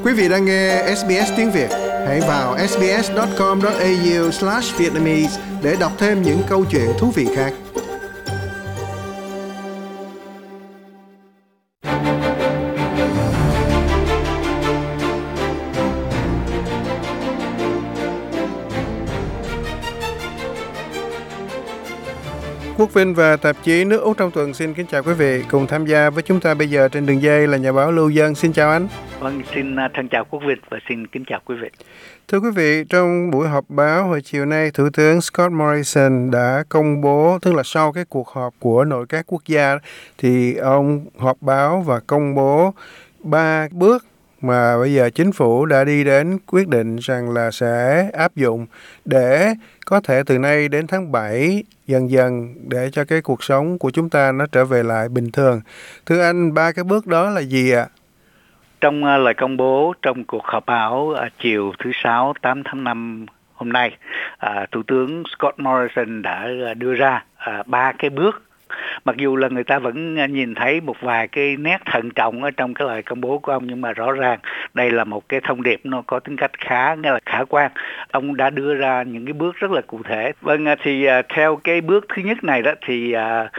Quý vị đang nghe SBS tiếng Việt. Hãy vào sbs.com.au/vietnamese để đọc thêm những câu chuyện thú vị khác. Quốc Vinh và tạp chí Nước Úc trong tuần xin kính chào quý vị. Cùng tham gia với chúng ta bây giờ trên đường dây là nhà báo Lưu Dân. Xin chào anh. Vâng, xin thân chào Quốc Vinh và xin kính chào quý vị. Thưa quý vị, trong buổi họp báo hồi chiều nay, Thủ tướng Scott Morrison đã công bố, tức là sau cái cuộc họp của nội các quốc gia, thì ông họp báo và công bố 3 bước mà bây giờ chính phủ đã đi đến quyết định rằng là sẽ áp dụng để có thể từ nay đến tháng 7 dần dần để cho cái cuộc sống của chúng ta nó trở về lại bình thường. Thưa anh, 3 cái bước đó là gì ạ? Trong lời công bố trong cuộc họp báo chiều thứ Sáu 8 tháng 5 hôm nay, Thủ tướng Scott Morrison đã đưa ra 3 cái bước. Mặc dù là người ta vẫn nhìn thấy một vài cái nét thận trọng ở trong cái lời công bố của ông, nhưng mà rõ ràng đây là một cái thông điệp nó có tính cách nghĩa là khả quan. Ông đã đưa ra những cái bước rất là cụ thể. Vâng, thì theo cái bước thứ nhất này đó thì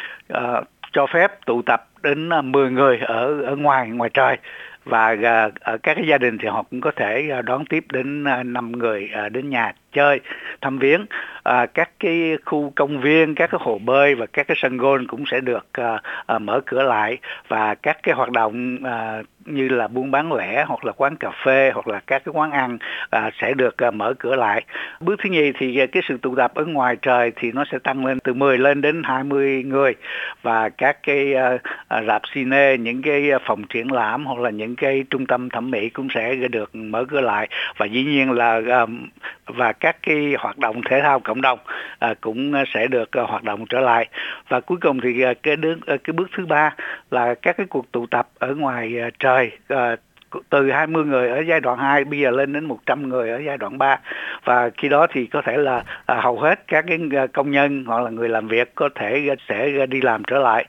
cho phép tụ tập đến 10 người ở ngoài trời. Và ở các cái gia đình thì họ cũng có thể đón tiếp đến 5 người đến nhà chơi, thăm viếng. Các cái khu công viên, các cái hồ bơi và các cái sân golf cũng sẽ được mở cửa lại, và các cái hoạt động như là buôn bán lẻ hoặc là quán cà phê hoặc là các cái quán ăn sẽ được mở cửa lại. Bước thứ nhì thì cái sự tụ tập ở ngoài trời thì nó sẽ tăng lên từ 10 lên đến 20 người, và các cái rạp cine, những cái phòng triển lãm hoặc là những cái trung tâm thẩm mỹ cũng sẽ được mở cửa lại, và dĩ nhiên là và các cái hoạt động thể thao cộng đồng cũng sẽ được hoạt động trở lại. Và cuối cùng thì cái bước thứ ba là các cái cuộc tụ tập ở ngoài trời, từ 20 người ở giai đoạn 2 bây giờ lên đến 100 người ở giai đoạn 3. Và khi đó thì có thể là hầu hết các cái công nhân hoặc là người làm việc có thể sẽ đi làm trở lại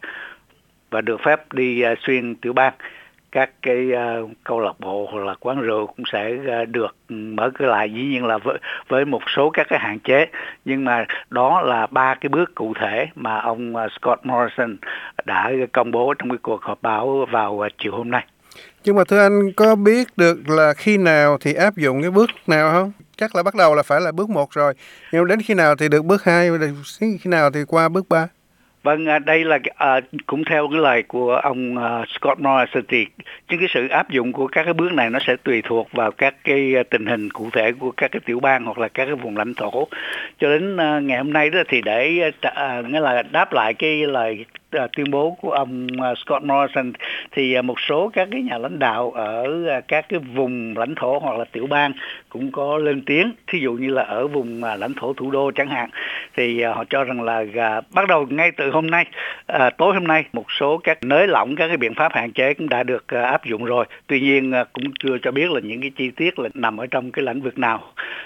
và được phép đi xuyên tiểu bang. Các cái câu lạc bộ hoặc là quán rượu cũng sẽ được mở cửa lại, dĩ nhiên là với một số các cái hạn chế. Nhưng mà đó là 3 cái bước cụ thể mà ông Scott Morrison đã công bố trong cái cuộc họp báo vào chiều hôm nay. Nhưng mà thưa anh, có biết được là khi nào thì áp dụng cái bước nào không? Chắc là bắt đầu là phải là bước 1 rồi, nhưng đến khi nào thì được bước 2, khi nào thì qua bước 3? Vâng, đây là cũng theo cái lời của ông Scott Morrison thì cái sự áp dụng của các cái bước này nó sẽ tùy thuộc vào các cái tình hình cụ thể của các cái tiểu bang hoặc là các cái vùng lãnh thổ. Cho đến ngày hôm nay đó thì để nghĩa là đáp lại cái lời tuyên bố của ông Scott Morrison thì một số các cái nhà lãnh đạo ở các cái vùng lãnh thổ hoặc là tiểu bang cũng có lên tiếng. Thí dụ như là ở vùng lãnh thổ thủ đô chẳng hạn, thì họ cho rằng là bắt đầu ngay từ hôm nay, tối hôm nay, một số các nới lỏng các cái biện pháp hạn chế cũng đã được áp dụng rồi. Tuy nhiên cũng chưa cho biết là những cái chi tiết là nằm ở trong cái lĩnh vực nào.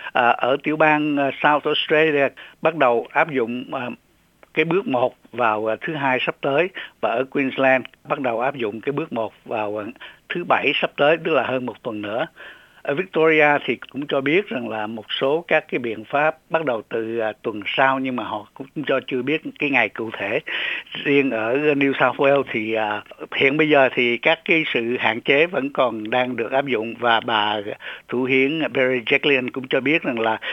Ở tiểu bang South Australia bắt đầu áp dụng cái bước 1 vào thứ Hai sắp tới, và ở Queensland bắt đầu áp dụng cái bước 1 vào thứ Bảy sắp tới, tức là hơn một tuần nữa. Ở Victoria thì cũng cho biết rằng là một số các cái biện pháp bắt đầu từ tuần sau, nhưng mà họ cũng chưa biết cái ngày cụ thể. Riêng ở New South Wales thì hiện bây giờ thì các cái sự hạn chế vẫn còn đang được áp dụng, và bà thủ hiến Barry Jekyll cũng cho biết rằng là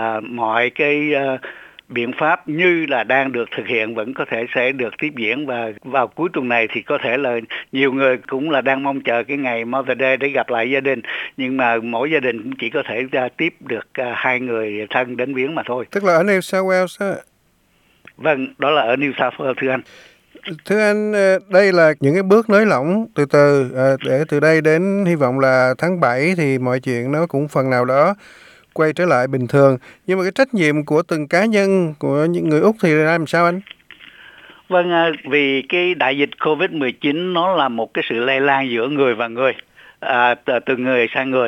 mọi cái biện pháp như là đang được thực hiện vẫn có thể sẽ được tiếp diễn, và vào cuối tuần này thì có thể là nhiều người cũng là đang mong chờ cái ngày Mother's Day để gặp lại gia đình, nhưng mà mỗi gia đình cũng chỉ có thể tiếp được 2 người thân đến viếng mà thôi. Tức là ở New South Wales á? Vâng, đó là ở New South Wales, thưa anh. Thưa anh, đây là những cái bước nới lỏng từ từ, để từ đây đến hy vọng là tháng 7 thì mọi chuyện nó cũng phần nào đó quay trở lại bình thường. Nhưng mà cái trách nhiệm của từng cá nhân, của những người Úc thì làm sao anh? Vâng, vì cái đại dịch Covid-19 nó là một cái sự lây lan giữa người và người, từ người sang người.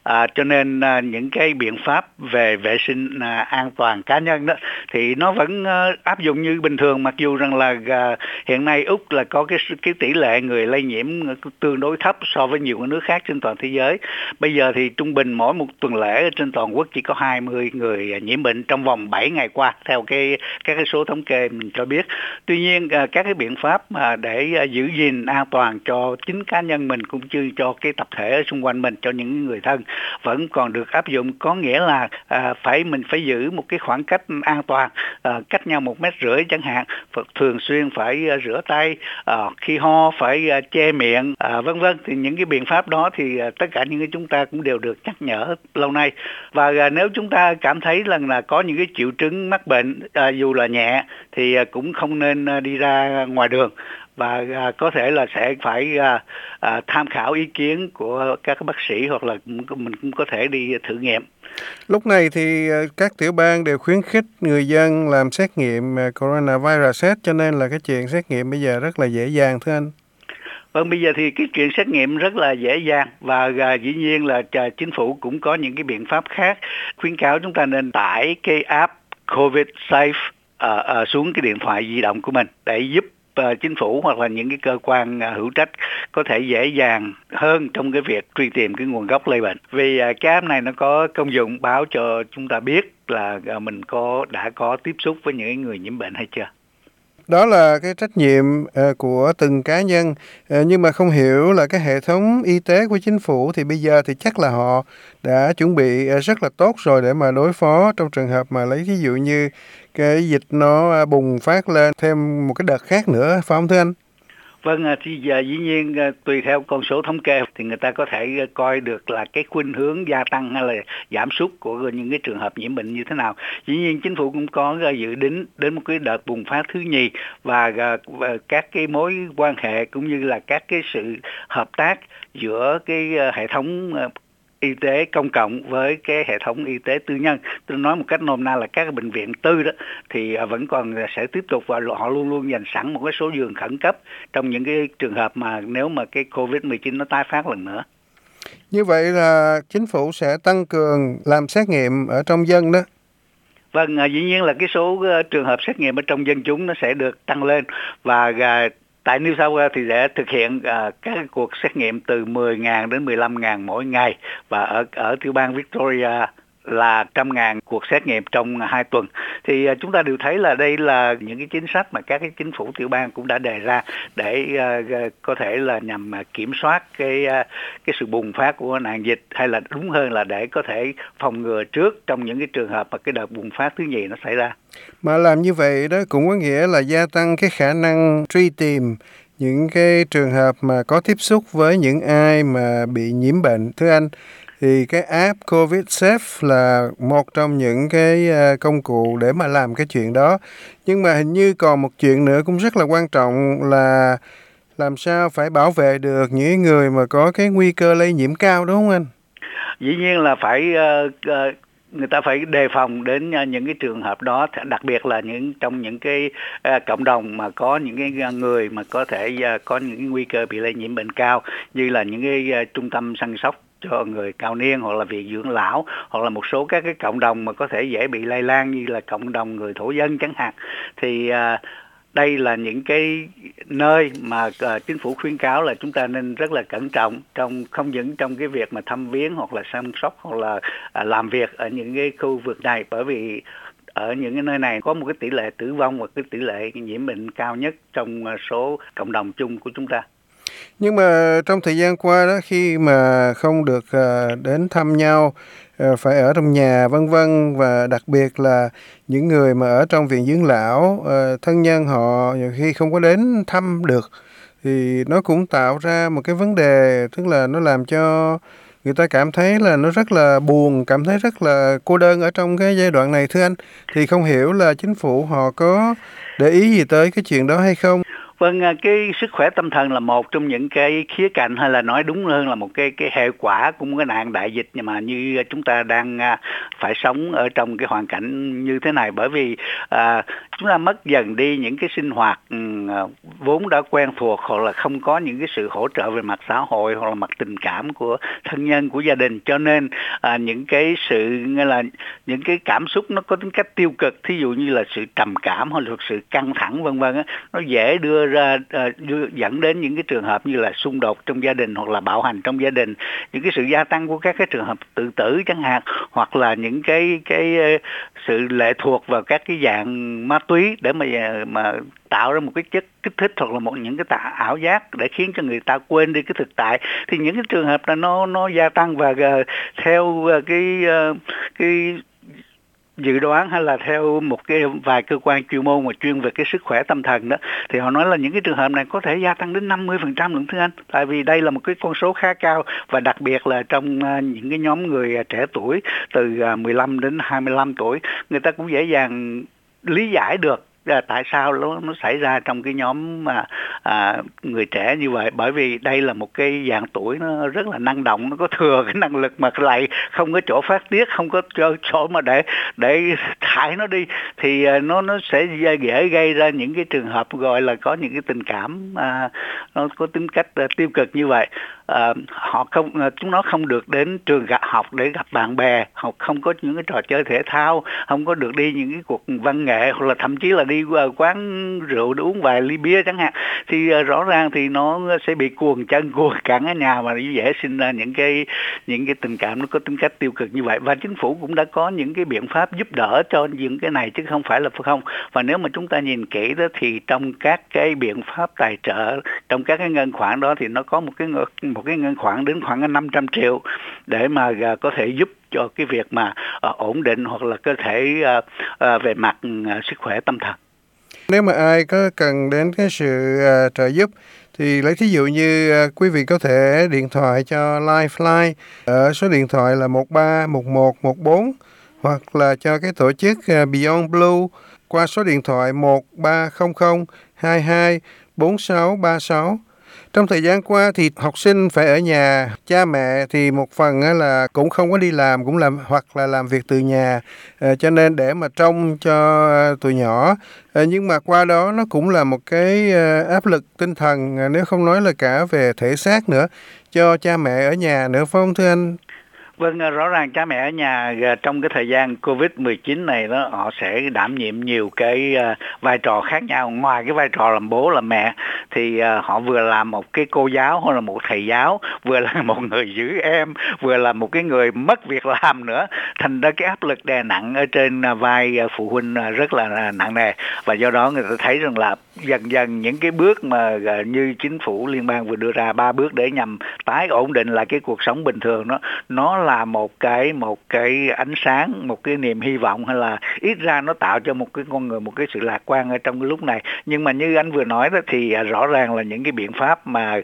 Cho nên những cái biện pháp về vệ sinh an toàn cá nhân đó thì nó vẫn áp dụng như bình thường, mặc dù rằng là hiện nay Úc là có cái tỷ lệ người lây nhiễm tương đối thấp so với nhiều nước khác trên toàn thế giới. Bây giờ thì trung bình mỗi một tuần lễ trên toàn quốc chỉ có 20 người nhiễm bệnh trong vòng 7 ngày qua, theo các cái số thống kê mình cho biết. Tuy nhiên các cái biện pháp mà để giữ gìn an toàn cho chính cá nhân mình cũng như cho cái tập thể ở xung quanh mình, cho những người thân vẫn còn được áp dụng. Có nghĩa là mình phải giữ một cái khoảng cách an toàn, cách nhau 1,5 mét chẳng hạn, thường xuyên phải rửa tay, khi ho phải che miệng, vân vân. Thì những cái biện pháp đó thì tất cả những cái chúng ta cũng đều được nhắc nhở lâu nay. Và nếu chúng ta cảm thấy là có những cái triệu chứng mắc bệnh dù là nhẹ thì cũng không nên đi ra ngoài đường, và có thể là sẽ phải tham khảo ý kiến của các bác sĩ, hoặc là mình cũng có thể đi thử nghiệm. Lúc này thì các tiểu bang đều khuyến khích người dân làm xét nghiệm coronavirus hết, cho nên là cái chuyện xét nghiệm bây giờ rất là dễ dàng thưa anh. Vâng, bây giờ thì cái chuyện xét nghiệm rất là dễ dàng, và dĩ nhiên là chính phủ cũng có những cái biện pháp khác khuyến cáo chúng ta nên tải cái app COVID Safe xuống cái điện thoại di động của mình để giúp chính phủ hoặc là những cái cơ quan hữu trách có thể dễ dàng hơn trong cái việc truy tìm cái nguồn gốc lây bệnh. Vì cái app này nó có công dụng báo cho chúng ta biết là mình đã có tiếp xúc với những người nhiễm bệnh hay chưa. Đó là cái trách nhiệm của từng cá nhân, nhưng mà không hiểu là cái hệ thống y tế của chính phủ thì bây giờ thì chắc là họ đã chuẩn bị rất là tốt rồi để mà đối phó trong trường hợp mà lấy ví dụ như cái dịch nó bùng phát lên thêm một cái đợt khác nữa, phải không thưa anh? Vâng, thì dĩ nhiên tùy theo con số thống kê thì người ta có thể coi được là cái khuynh hướng gia tăng hay là giảm sút của những cái trường hợp nhiễm bệnh như thế nào. Dĩ nhiên chính phủ cũng có dự định đến một cái đợt bùng phát thứ nhì, và các cái mối quan hệ cũng như là các cái sự hợp tác giữa cái hệ thống y tế công cộng với cái hệ thống y tế tư nhân. Tôi nói một cách nôm na là các bệnh viện tư đó thì vẫn còn sẽ tiếp tục, và họ luôn luôn dành sẵn một cái số giường khẩn cấp trong những cái trường hợp mà nếu mà cái COVID-19 nó tái phát lần nữa. Như vậy là chính phủ sẽ tăng cường làm xét nghiệm ở trong dân đó. Vâng, dĩ nhiên là cái số trường hợp xét nghiệm ở trong dân chúng nó sẽ được tăng lên, và tại New South Wales thì sẽ thực hiện các cuộc xét nghiệm từ 10.000 đến 15.000 mỗi ngày, và ở tiểu bang Victoria là 100.000 cuộc xét nghiệm trong 2 tuần. Thì chúng ta đều thấy là đây là những cái chính sách mà các cái chính phủ tiểu bang cũng đã đề ra để có thể là nhằm kiểm soát cái sự bùng phát của nạn dịch, hay là đúng hơn là để có thể phòng ngừa trước trong những cái trường hợp mà cái đợt bùng phát thứ nhì nó xảy ra. Mà làm như vậy đó cũng có nghĩa là gia tăng cái khả năng truy tìm những cái trường hợp mà có tiếp xúc với những ai mà bị nhiễm bệnh. Thưa anh, thì cái app COVID Safe là một trong những cái công cụ để mà làm cái chuyện đó. Nhưng mà hình như còn một chuyện nữa cũng rất là quan trọng là làm sao phải bảo vệ được những người mà có cái nguy cơ lây nhiễm cao, đúng không anh? Dĩ nhiên là phải người ta phải đề phòng đến những cái trường hợp đó, đặc biệt là trong những cái cộng đồng mà có những cái người mà có thể có những cái nguy cơ bị lây nhiễm bệnh cao, như là những cái trung tâm săn sóc cho người cao niên, hoặc là viện dưỡng lão, hoặc là một số các cái cộng đồng mà có thể dễ bị lây lan như là cộng đồng người thổ dân chẳng hạn. Thì đây là những cái nơi mà chính phủ khuyến cáo là chúng ta nên rất là cẩn trọng, không những trong cái việc mà thăm viếng hoặc là chăm sóc hoặc là làm việc ở những cái khu vực này, bởi vì ở những cái nơi này có một cái tỷ lệ tử vong và cái tỷ lệ nhiễm bệnh cao nhất trong số cộng đồng chung của chúng ta. Nhưng mà trong thời gian qua đó, khi mà không được đến thăm nhau, phải ở trong nhà vân vân, và đặc biệt là những người mà ở trong viện dưỡng lão, thân nhân họ nhiều khi không có đến thăm được, thì nó cũng tạo ra một cái vấn đề, tức là nó làm cho người ta cảm thấy là nó rất là buồn, cảm thấy rất là cô đơn ở trong cái giai đoạn này thưa anh. Thì không hiểu là chính phủ họ có để ý gì tới cái chuyện đó hay không? Vâng, cái sức khỏe tâm thần là một trong những cái khía cạnh, hay là nói đúng hơn là một cái hệ quả của một cái nạn đại dịch mà như chúng ta đang phải sống ở trong cái hoàn cảnh như thế này. Bởi vì chúng ta mất dần đi những cái sinh hoạt vốn đã quen thuộc, hoặc là không có những cái sự hỗ trợ về mặt xã hội hoặc là mặt tình cảm của thân nhân, của gia đình, cho nên những cái sự nghĩa là những cái cảm xúc nó có tính cách tiêu cực, thí dụ như là sự trầm cảm hoặc là sự căng thẳng vân vân, nó dễ dẫn đến những cái trường hợp như là xung đột trong gia đình hoặc là bạo hành trong gia đình, những cái sự gia tăng của các cái trường hợp tự tử chẳng hạn, hoặc là những cái sự lệ thuộc vào các cái dạng ma túy để mà tạo ra một cái chất kích thích, hoặc là những cái ảo giác để khiến cho người ta quên đi cái thực tại. Thì những cái trường hợp là nó gia tăng, và theo cái dự đoán hay là theo một vài cơ quan chuyên môn mà chuyên về cái sức khỏe tâm thần đó, thì họ nói là những cái trường hợp này có thể gia tăng đến 50% luôn thưa anh. Tại vì đây là một cái con số khá cao, và đặc biệt là trong những cái nhóm người trẻ tuổi từ 15 đến 25 tuổi, người ta cũng dễ dàng lý giải được tại sao nó xảy ra trong cái nhóm người trẻ như vậy. Bởi vì đây là một cái dạng tuổi nó rất là năng động, nó có thừa cái năng lực mà lại không có chỗ phát tiết, không có chỗ mà để thải nó đi, thì nó sẽ dễ gây ra những cái trường hợp gọi là có những cái tình cảm nó có tính cách tiêu cực như vậy. Chúng nó không được đến trường học để gặp bạn bè, không có những cái trò chơi thể thao, không có được đi những cái cuộc văn nghệ, hoặc là thậm chí là đi quán rượu để uống vài ly bia chẳng hạn. Thì rõ ràng thì nó sẽ bị cuồng chân cuồng cẳng ở nhà, mà dễ sinh ra những cái tình cảm nó có tính cách tiêu cực như vậy. Và chính phủ cũng đã có những cái biện pháp giúp đỡ cho những cái này, chứ không phải là không. Và nếu mà chúng ta nhìn kỹ đó, thì trong các cái biện pháp tài trợ, trong các cái ngân khoản đó, thì nó có một cái ngân khoản đến khoảng 500 triệu để mà có thể giúp cho cái việc mà ổn định hoặc là có thể về mặt sức khỏe tâm thần. Nếu mà ai có cần đến cái sự trợ giúp thì lấy thí dụ như quý vị có thể điện thoại cho Lifeline ở số điện thoại là 131114, hoặc là cho cái tổ chức Beyond Blue qua số điện thoại 1300 22 4636. Trong thời gian qua thì học sinh phải ở nhà, cha mẹ thì một phần là cũng không có đi làm, cũng hoặc là làm việc từ nhà, cho nên để mà trông cho tụi nhỏ. Nhưng mà qua đó nó cũng là một cái áp lực tinh thần, nếu không nói là cả về thể xác nữa, cho cha mẹ ở nhà nữa, phải không thưa anh? Vâng, rõ ràng cha mẹ ở nhà trong cái thời gian Covid-19 này đó, họ sẽ đảm nhiệm nhiều cái vai trò khác nhau. Ngoài cái vai trò làm bố làm mẹ, thì họ vừa làm một cái cô giáo hoặc là một thầy giáo, vừa là một người giữ em, vừa là một cái người mất việc làm nữa. Thành ra cái áp lực đè nặng ở trên vai phụ huynh rất là nặng nề. Và do đó người ta thấy rằng là dần dần những cái bước mà như chính phủ liên bang vừa đưa ra 3 bước để nhằm tái ổn định lại cái cuộc sống bình thường đó, nó là một cái ánh sáng, một cái niềm hy vọng, hay là ít ra nó tạo cho một cái con người một cái sự lạc quan ở trong cái lúc này. Nhưng mà như anh vừa nói đó, thì rõ ràng là những cái biện pháp mà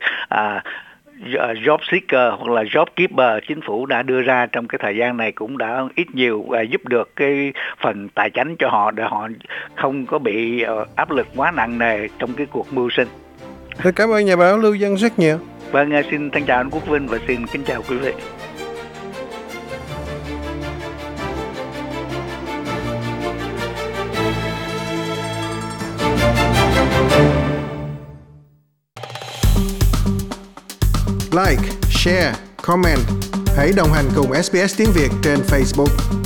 Job Seeker hoặc là Job Keeper chính phủ đã đưa ra trong cái thời gian này cũng đã ít nhiều giúp được cái phần tài chính cho họ, để họ không có bị áp lực quá nặng nề trong cái cuộc mưu sinh. Cảm ơn nhà báo Lưu Dân rất nhiều. Vâng, xin thân chào anh Quốc Vinh và xin kính chào quý vị. Like, share, comment. Hãy đồng hành cùng SBS tiếng Việt trên Facebook.